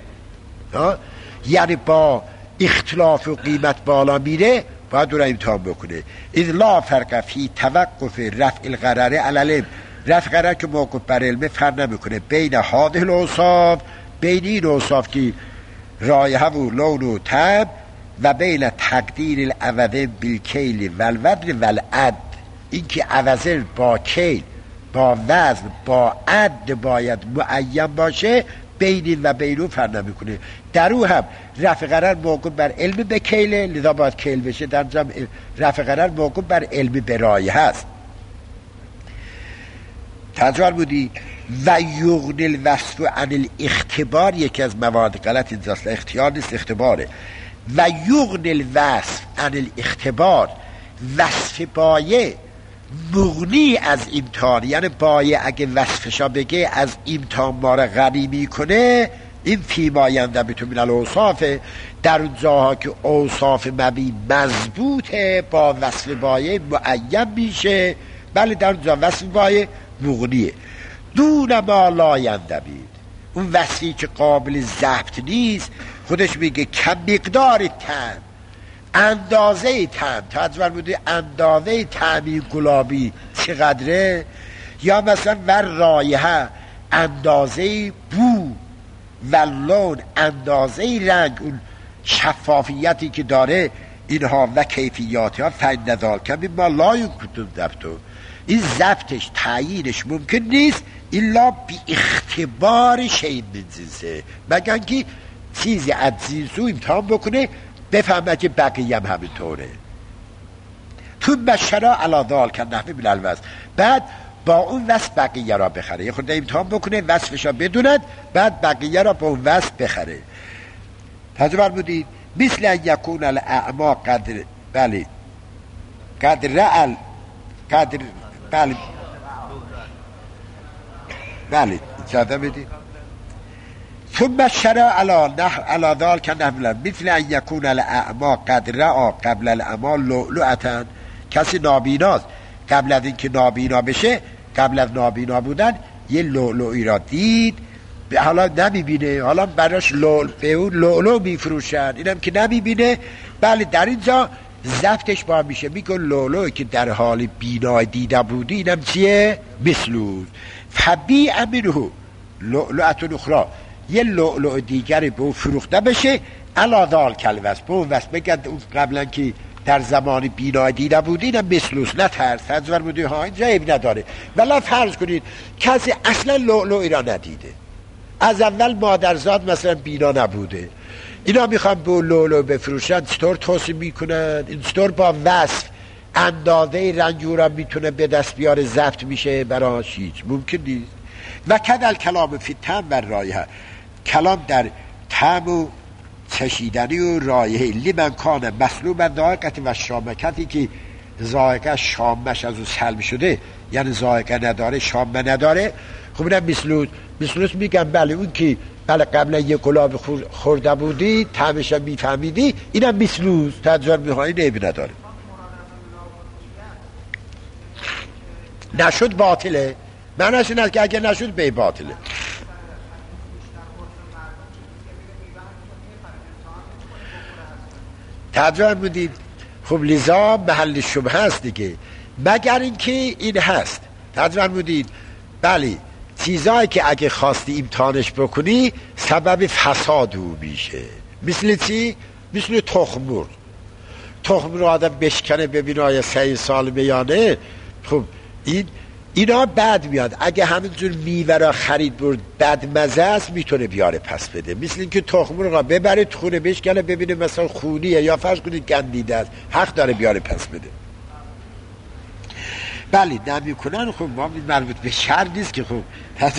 یعنی با اختلاف و قیمت بالا میره باید اون را امتحان بکنه. اذ لا فرق فی توقف رفع الغرر علی العلم، رفع غرر که موقف بر علم فرق نمیکنه بین هذه الاوصاف، بین این اوصاف که رایحه و لون و طعم، و بین تقدیر العوض بالکیل و الوزن و العد، این که عوض با کیل با وزن با عد باید معین باشه، بین این و بین اون فرق نمیکنه. در او هم رفع غرر موقف بر علم به کیله، لذا باید کیل بشه، در جمع رفع غرر موقف بر علم به رایحه هست. تجار بودی و یغنی الوصف عن الاختبار، یکی از مواد غلط اینجاست، اختیار نیست اختباره. و یغنی الوصف عن الاختبار، وصف بایه مغنی از امتحان، یعنی بایه اگه وصفشا بگه از امتحان ما را غنی میکنه، این فیما ینضبط من الاوصاف، در اون جاها که اوصاف مبی مضبوطه با وصف بایه معین میشه، بله در اون جا وصف بایه مغنیه. دون ما لا ینضبط، اون وصفی که قابل ضبط نیست خودش میگه کم مقدار طعم، اندازه طعم، تجور بوده اندازه طعمی گلابی چقدره، یا مثلا ور رایحه اندازه بو، و لون اندازه رنگ، اون شفافیتی که داره اینها و کیفیاتی ها، فند ذالک مما لا یمکن ضبطه، این ضبطش تعیینش ممکن نیست الا بی اختبار شیء من جنسه، مگر که چیزی از جنسو امتحان بکنه بفهمه که بقیه هم همینطوره. تو بشرا علی ذالک نحو من الوصف، بعد با اون وصف بقیه را بخره، یه خود امتحان بکنه وصفش را بدوند، بعد بقیه را با اون وصف بخره. تجربه بودید مثل ان یکون الاعما قدر، بله قدر رعل قدر، بله بله اجازه بدید. ثم شرع علی نحو علی ذالک نحو مثل ان یکون الاعما قد رأى قبل الاعما لؤلؤة، کسی نابیناست قبل از اینکه نابینا بشه، قبل از نابینا بودن یه لؤلؤی را دید، حالا نمیبینه، حالا براش لؤلؤ به اون لؤلؤ میفروشن، اینم که نمیبینه، بله در اینجا ضبطش با میشه، میگه لؤلؤی که در حال بینا دیده بودی اینم چیه؟ مثلوز فبیع منه لؤلؤة اخرى، یه لؤلؤ دیگری به اون فروخته بشه، علی ذالک الوصف، به اون وصف بگن اون قبلا که در زمان بینا دیده بودی اینم مثلوز، نترس تجور بودی ها اینجا عیب نداره. ولی فرض کنید کسی اصلا لؤلؤی را ندیده، از اول مادرزاد مثلا بینا نبوده، اینا میخوان به لؤلؤ بفروشن، چطور توصیف میکنن؟ این چطور با وصف اندازه رنگ را میتونه به دست بیاره، ضبط میشه براش؟ هیچ ممکن نیست. و کدل کلام فی طعم و رایحه، کلام در طعم و چشیدنی و رایحه، لمن کان مسلوب ذائقه و شامکتی که ذائقه شامش از او سلب شده، یعنی ذائقه نداره شام نداره، خب اینم مثلوز. مثلوز میگم بله اون که بله قبلا یه گلاب خورده بودی طعمش هم میفهمیدی، اینم مثلوز، تجار میخوایی نبی نداره. نشد باطله. معنیش این است که اگه نشد به باطله. توجه بودید؟ خب لذا محل شبهه هست دیگه، مگر اینکه این هست. توجه بودید؟ بله، چیزایی که اگه خواستی امتحانش بکنی سبب فساد او میشه. مثل چی؟ مثل تخم مرغ. تخم مرغ آدم بشکنه ببینه آیا سه سال میانه، خب این اینا بد میاد. اگه همینجور میوه را خرید برد بد مزه است میتونه بیاره پس بده. مثل اینکه تخم مرغ را ببره تو خونه بشکنه ببینه مثلا خونیه یا فرض کنید گندیده است، حق داره بیاره پس بده. بله نمیکنن. خب ما مربوط به شر نیست که، خب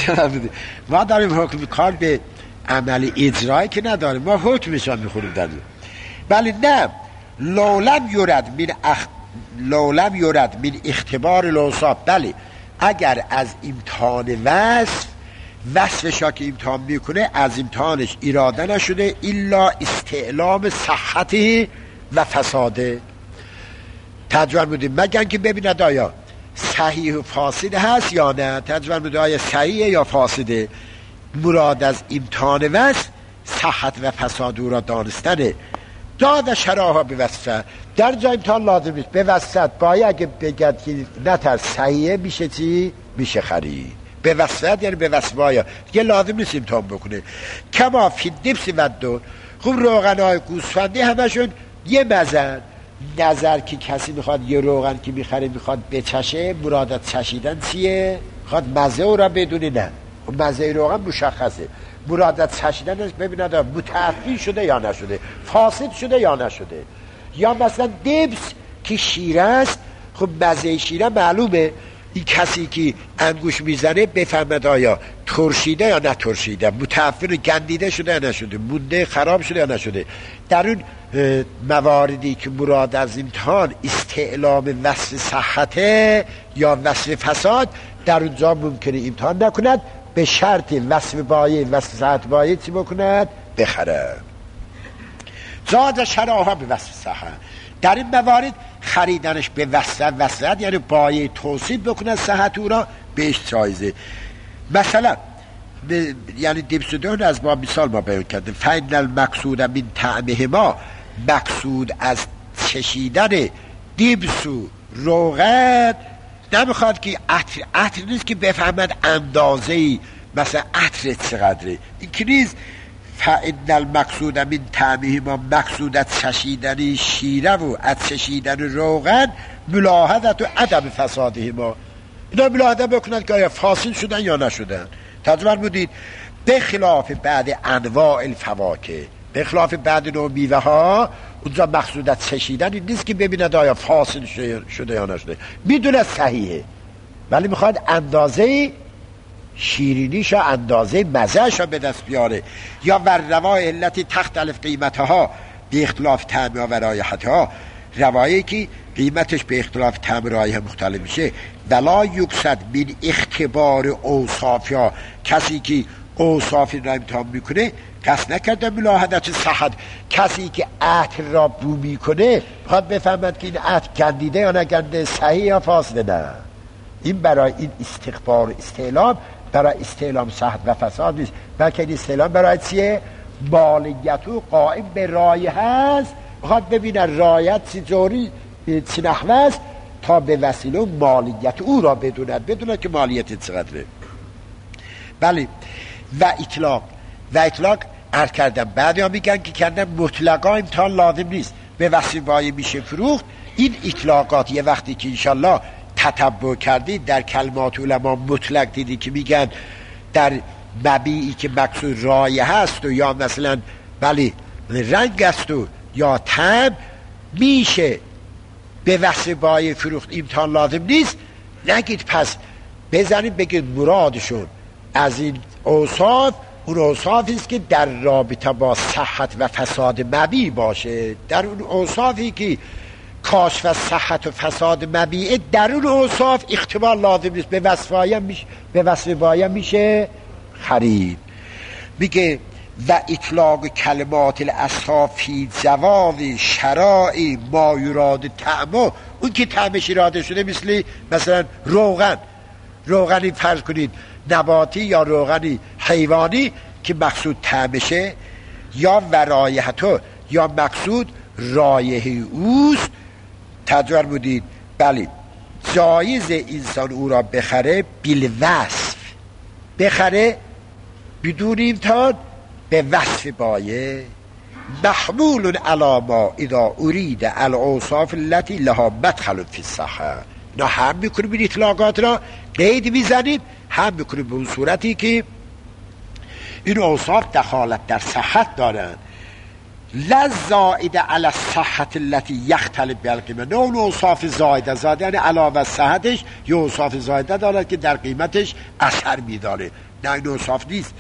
ما داریم حکم کار به عمل اجرایی که نداریم، ما حکمشان میخوریم در. بله نه، لولم یورد من اخ لولم یورد من اختبار الاوصاف. بله اگر از امتحان وصف وصفشا که امتحان میکنه از امتحانش اراده نشده الا استعلام صحتی و فساده. تجربه بودیم مگر که ببیند آیا صحیح و فاسد هست یا نه. تجربه بودیم آیا صحیح یا فاسده. مراد از امتحان وصف صحت و فساد او را دانستنه. داد شراها به وصفه در جای امتحان لازم نیست. به وصفت باید اگه بگد که نتر صحیحه میشه چی؟ میشه خرید. به وصفت یعنی به وصفه ها دیگه لازم نیست امتحان بکنه. کما فی دبس و دو. خوب روغن های گوسفندی همشون یه مزن. نظر که کسی میخواد یه روغن که میخره میخواد بچشه، مرادت چشیدن چیه؟ میخواد مزه او را بدونه. نه مزه روغن مشخصه، مرادت چشیدن ببیند متعفی شده یا نشده، فاسد شده یا نشده. یا مثلا دبس که شیره است، خب مزه شیره معلومه. این کسی که انگوش میزنه بفهمد آیا ترشیده یا نترشیده، متعفن گندیده شده یا نشده، مونده خراب شده یا نشده. در اون مواردی که مراد از امتحان استعلام وصف صحته یا وصف فساد، در اونجا ممکنه امتحان نکند، به شرط وصف بایه وصف صحت بایه چی بکند؟ بخره. زاد شراها به وصف صحت. در این موارد خریدنش به وصف وصفت یعنی بایه توصیف بکند صحت او را بهش جایزه. مثلا ب... یعنی دبس و دهن از ما مثال ما بیان کردیم. فین المقصود من طعمه ما، مقصود از چشیدن دبس و روغن نمیخواد که عطر عطر نیست که بفهمد اندازه‌ای مثلا عطر چقدره، این که نیست. فإن المقصود من طعمه ما، مقصود از چشیدن شیره و از چشیدن روغن ملاحظت و عدم فساده ما، اینا ملاحظه بکنند که آیا فاسد شدن یا نشدن. تجربه بودید به خلاف بعد انواع الفواکه، به خلاف بعد نوع میوه ها اونجا مقصود از چشیدن این نیست که ببیند آیا فاسد شده یا نشده، میدونه صحیحه ولی میخواد اندازه شیرینیش اندازه مزهش به دست بیاره. یا بر روای علتی تختلف قیمتها به اختلاف طعم و رایحتها، روایی که قیمتش به اختلاف طعم و رایحه مختلف میشه. ولا یقصد من اختبار اوصاف، یا کسی که اوصافی را امتحان میکنه قصد نکرده ملاحظت صحت. کسی که عطر را بو میکنه خواهد بفهمد که این عطر گندیده یا نگنده، صحیح یا فاسده. نه، این برای این استخبار استعلام برای استعلام صحت و فساد نیست، بلکه این استعلام برای چیه؟ مالکیت او قائم به رایحه هست، بخواد ببینه رایت چی جوری چی نحوه است تا به وسیله مالکیت او را بدوند، بدوند که مالیت چقدره. بله. و اطلاق و اطلاق عرض کردم، بعد ها میگن که کردن مطلقا امتحان لازم نیست، به وسیله میشه فروخت. این اطلاقات یه وقتی که انشالله تتبع کردید در کلمات علما مطلق دیدی که میگن در مبیعی که مقصود رایحه هست و یا مثلا بله رنگ است و یا طعم، میشه به وسیله فروخت، امتحان لازم نیست. نگید پس بزنید بگید مرادشون از این اوصاف اون اوصافی است که در رابطه با صحت و فساد مبیع باشه. در اون اوصافی که کاشف و صحت و فساد مبیعه، در اون اوصاف اختبار لازم نیست، به وصفایم میشه به وصفایم میشه خرید. میگه و اطلاق کلمات الاصحاب فی جواز شرائع ما یراد طعمه، اون که طعمش اراده شده، مثل مثلا روغن روغنی فرض کنید نباتی یا روغنی حیوانی که مقصود طعمشه، یا ورایحتو یا مقصود رایحه اوست، تجربه بودید بله جایز انسان او را بخره بالوصف، بخره بدون امتحان به وصف بایه، محمول علی ما اذا ارید الاوصاف التي لها مدخل فی الصحه. نه هم میکنیم این اطلاقات را قید میزنیم، هم میکنیم به اون صورتی که این اوصاف دخالت در صحت دارن، لزائده علی الصحت التي یختلف بالقیمه، نه اون اوصاف زائده زاده یعنی علاوه صحتش یه اوصاف زائده دارد که در قیمتش اثر میداره، نه این اوصاف نیست.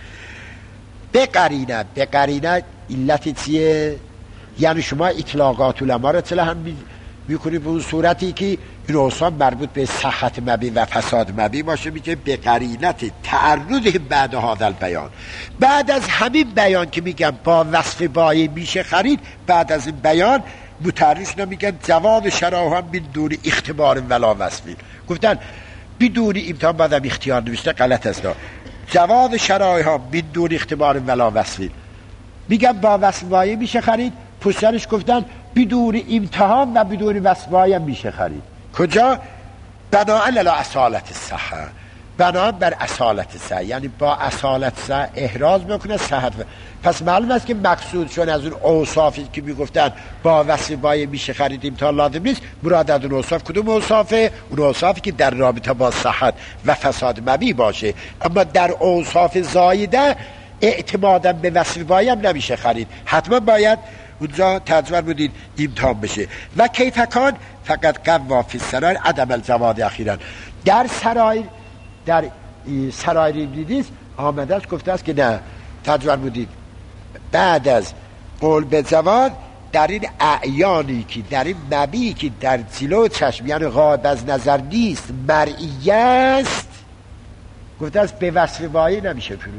به قرینه، به قرینه علت چیه؟ یعنی شما اطلاقات علما را اطلاع هم میکنید به اون صورتی که این اوصاف مربوط به صحت مبی و فساد مبی باشه، میگه به قرینت تعرض بعد هذا البیان، بعد از همین بیان که میگم با وصف بایه میشه خرید، بعد از این بیان متعرض نمیگن جواب شراه هم بدون اختبار ولا وصفی، گفتن بدون امتحان بعدم اختیار نوشته غلط است، جواب شرایح ها بدون اختبار ولا وصفی، میگم با وصف بایه میشه خرید، پشترش گفتن بدون امتحان و بدون وصف بایه میشه خرید. کجا؟ بناء علی اصالت الصحه، بناء بر اصالت صحه، یعنی با اصالت صحه احراز میکنه صحت. پس معلوم است که مقصودشون از اون اوصافی که میگفتن با وصف بایه میشه خرید امتحان لازم نیست، مراد از اون اوصاف کدوم اوصافه؟ اون اوصافی که در رابطه با صحت و فساد مبی باشه. اما در اوصاف زایده اعتمادا به وصف بایه هم نمیشه خرید، حتما باید اونجا تجربه بودید امتحان بشه. و کیفکان فقط قوا فی السرایر عدم الجواد اخیرا، در سرایر در سرایر دیدیست آمده است گفته است که نه، تجربه بودید بعد از قول به جواد در این اعیانی که در این مبی که در جلو چشم یعنی غایب از نظر نیست مرئی است، گفته است به وصف بایه نمیشه فرو.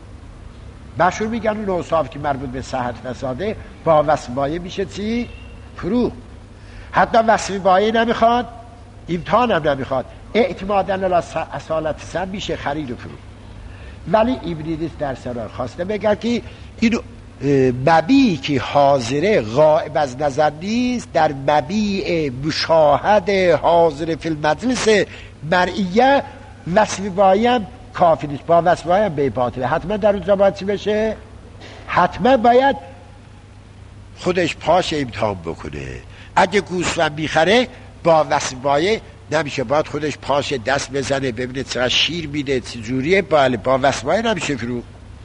مشهور میگن اون اوصاف که مربوط به صحت فساده با وصف بایه میشه چی؟ فرو. حتی وصف بایه نمیخواد، امتحان هم نمیخواد، اعتمادن علی اصالت سن میشه خرید و فرو. ولی ابن در سرار خواسته بگه که این مبیع که حاضره غائب از نظر نیست، در مبیع مشاهد حاضر فی المجلس مرئیه وصف بایه هم کافی نیست، با وصف بایه هم به باطله، حتما در اونجا باید چی بشه؟ حتما باید خودش پاش امتحان بکنه. اگه گوسفند میخره با وصف بایه نمیشه، باید خودش پاش دست بزنه ببینه چقدر شیر میده چجوریه، بله با وصف بایه نمیشه فرو.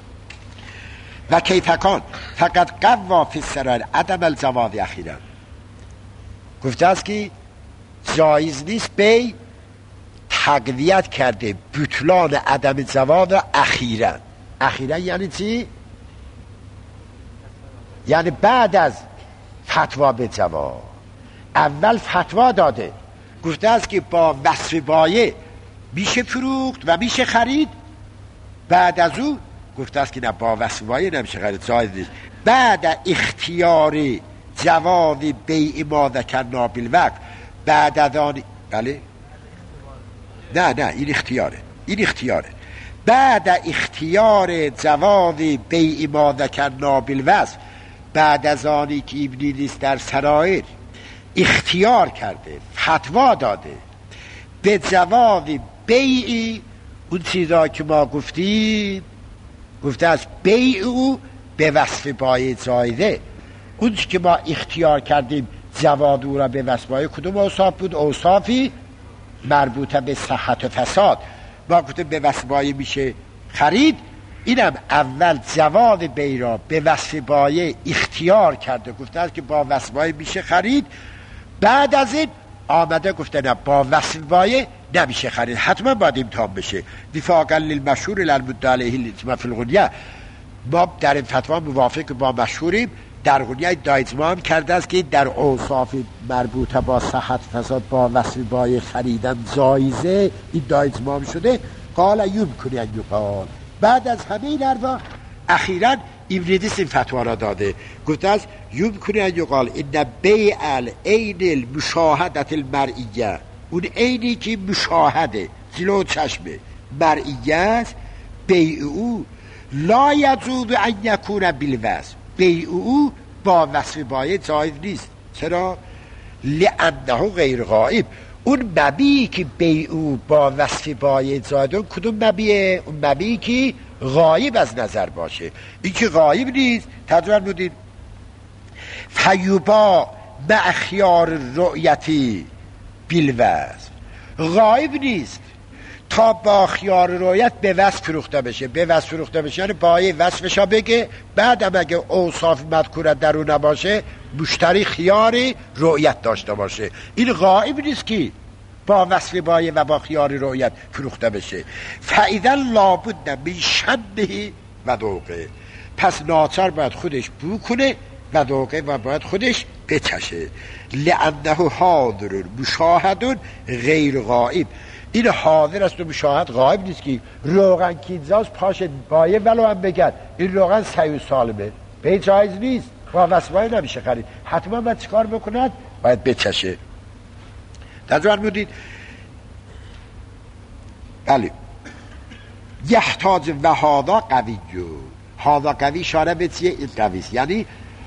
و کیفکان فقط قوا فی السرایر عدم الجواد اخیرا، گفته است که جایز نیست بی تقویت کرده بطلان عدم جواد اخیرا. اخیرا یعنی چی؟ یعنی بعد از فتوا به جواد. اول فتوا داده گفته است که با وصف بایه میشه فروخت و میشه خرید، بعد از او گفته است که نه با وصف بایه نمیشه خرید، جایز نیست. بعد اختیار جواز بیع ما ذکرنا بالوقت، بعد از آن بله نه نه این اختیاره، این اختیاره بعد اختیار جواز بیع ما ذکرنا بالوصف، بعد از آنی که ابن نیست در سرایر اختیار کرده فتوا داده به جواز بیع اون چیزا که ما گفتیم، گفته از بیع او به وصف بایع جایزه، اون که ما اختیار کردیم جواز او را به وصف بایع کدوم اوصاف بود؟ اوصافی مربوطه به صحت و فساد. ما گفتیم به وصف بایع میشه خرید، اینم اول جواز بیع را به وصف بایع اختیار کرده، گفته است که با وصف بایع میشه خرید، بعد از این آمده گفته نه با وصف بایع نمیشه خرید، حتما باید امتحان بشه. وفاقا للمشهور للمدعی علیه الاجماع فی الغنیه، ما در این فتوا موافق با مشهوریم، در غنیه دایزما هم کرده است که در اوصاف مربوطه با صحت فساد با وصف بایع خریدن جایزه، این دایزما هم شده. قال یمکن ان یقال، بعد از همه این اربا اخیراً ایوریدیس این فتوا را داده، گفته است یمکنه ان یقال ان بیع العین المشاهدة المرئیه، اون عینی که مشاهده جلو چشمه مرئیه است، بیع او لا یجوز ان یکون بالوصف، بیع او با وصف بایع جایز نیست. چرا؟ لانه غیر غائب. اون مبیعی که بیع او با وصف بایع جایز، اون کدوم مبیعه؟ اون مبیعی که غایب از نظر باشه. این که غایب نیست تجربه بودید فیوبا مع خیار رؤیتی بالوصف، غایب نیست تا با خیار رؤیت به وصف فروخته بشه. به وصف فروخته بشه یعنی بایع وصفشا بگه، بعدم اگه اوصاف مذکوره در اون نباشه مشتری خیار رؤیت داشته باشه. این غایب نیست که با وصف بایع و با خیار رؤیت فروخته بشه. فاذا لابد من شبه و ذوقه، پس ناچار باید خودش بو کنه و ذوقه و باید خودش بچشه. لانه حاضر مشاهد غیر غائب، این حاضر است و مشاهد غایب نیست. که روغن کینزاز پاش بایع ولو هم بگن این روغن صحیح و سالمه، به جایز نیست، با وصف بایع نمیشه خرید، حتما باید چیکار بکند؟ باید بچشه. تجربه بودید بله یحتاج و هادا قوی جو، هادا قوی اشاره به چیه؟ این قویست، یعنی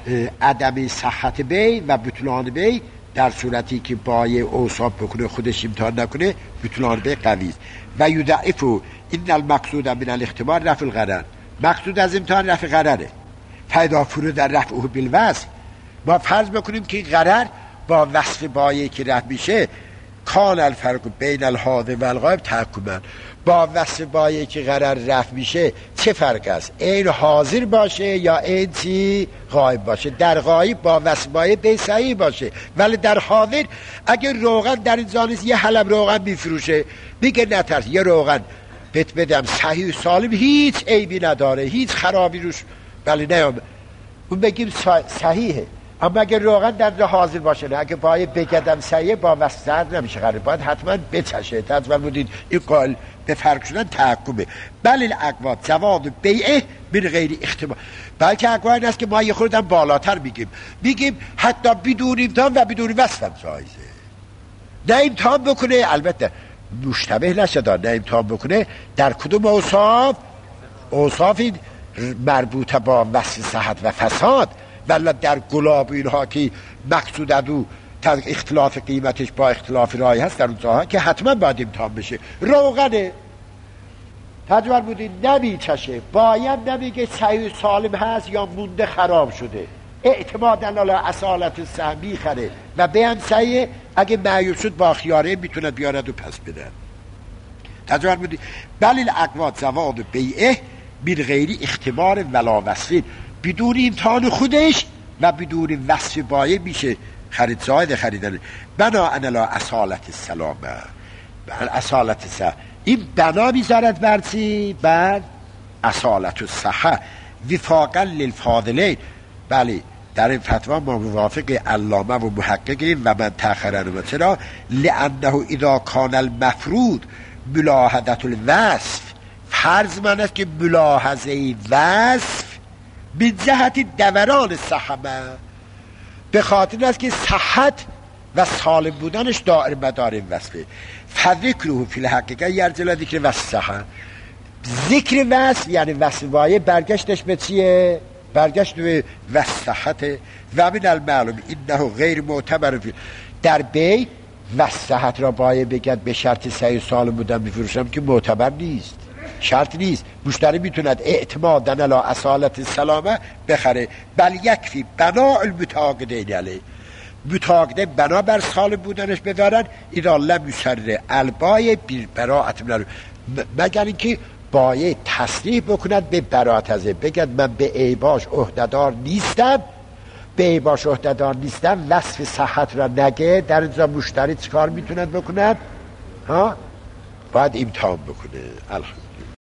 عدم صحت بی و بطلان بی در صورتی که بایع اوصاف بکنه خودش امتحان نکنه بطلان بی قویست. و یضعفو این المقصود من الاختبار رفع الغرر، مقصود از امتحان رفع غرره. پیدا فرو در رفع او بالوصف، ما فرض بکنیم که غرر با وصف بایع که رفع میشه کان الفرق بین الحاضر و الغایب تحکما، با وصف بایع که غرر رفع میشه چه فرق است؟ این حاضر باشه یا این چی غایب باشه؟ در غایب با وصف بایع به صحیح باشه، ولی در حاضر اگر روغن در این زانیست یه حلب روغن میفروشه میگه نترس یه روغن بهت بدم صحیح و سالم هیچ عیبی نداره هیچ خرابی روش، ولی نه اون بگیم صحیحه، اما اگر روغن در حاضر باشه نه، اگه بایع بگدم صحیحه با وصف زرد نمیشه خرید، باید حتما بچشه. تجوال بودید این قائل به فرق شدن تحکمه. بل الاقوات جواد بیعه من غیر اختبار، بلکه اقوال این است که ما یه خوردم بالاتر میگیم میگیم حتی بدون امتحان و بدون وصف هم جایزه. نه امتحان بکنه، البته مشتبه نشده، نه امتحان بکنه در کدوم اوصاف؟ اوصافی مربوطه با وصف صحت و فساد، ولی در گلاب اینها که مقصود ادو اختلاف قیمتش با اختلاف رای هست در اونجاها که حتما باید امتحان بشه. روغنه تجربه بودی نمیچشه، باید نمیگه صحیح سالم هست یا مونده خراب شده، اعتماد علی اصالت سهمی خره و به هم صحیح، اگه معیوب شد با خیاره میتوند بیارد و پس بدن. تجربه بودی بل الاقوات زواد بیعه من غیری اختبار ولا وصفین، بدون امتحان خودش و بدون وصف بایع میشه خرید، زاید خریدن. بنا انلا اصالت السلامه، اصالت الصحه، این بنا میذارد بر چی؟ بر اصالت الصحه وفاقا للفاضلین. بله در این فتوا ما موافق علامه و محققیم و من تأخرن. و چرا؟ لانه اذا کان المفروض ملاحظه الوصف، فرض من است که ملاحظه وصف به جهت دوران صحمه، به خاطر است که صحت و سالم بودنش دائر مدار این وصفه. فذکره فی الحقیقه یرجع ذکر وصف صحه، ذکر وصف یعنی وصف بایع برگشتش به چیه؟ برگشت به وصف صحت. و من المعلوم انه غیر معتبر فی، در بی وصف صحت را بایع بگد به شرط صحیح سالم بودن میفروشم که معتبر نیست، شرط نیست. مشتری میتوند اعتمادن علی اصالت السلامه بخره. بل یکفی بنا المتعاقدین علیه، متعاقده بنا بر سالم بودنش بدارن اذا لم یسر البایع براءت من، مگر اینکه بایع تصریح بکند به براءت ازه، بگد من به عیباش عهده‌دار نیستم، به عیباش عهده‌دار نیستم، وصف صحت را نگه. در اینجا مشتری چیکار میتوند بکند؟ ها باید امتحان بکنه. الحمدلله.